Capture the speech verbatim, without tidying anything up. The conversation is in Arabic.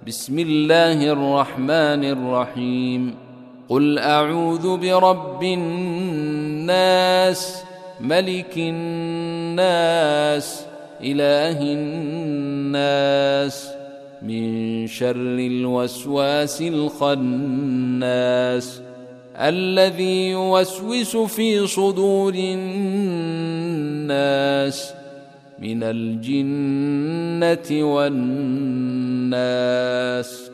بسم الله الرحمن الرحيم. قل أعوذ برب الناس ملك الناس إله الناس من شر الوسواس الخناس الذي يوسوس في صدور الناس من الجنة والناس.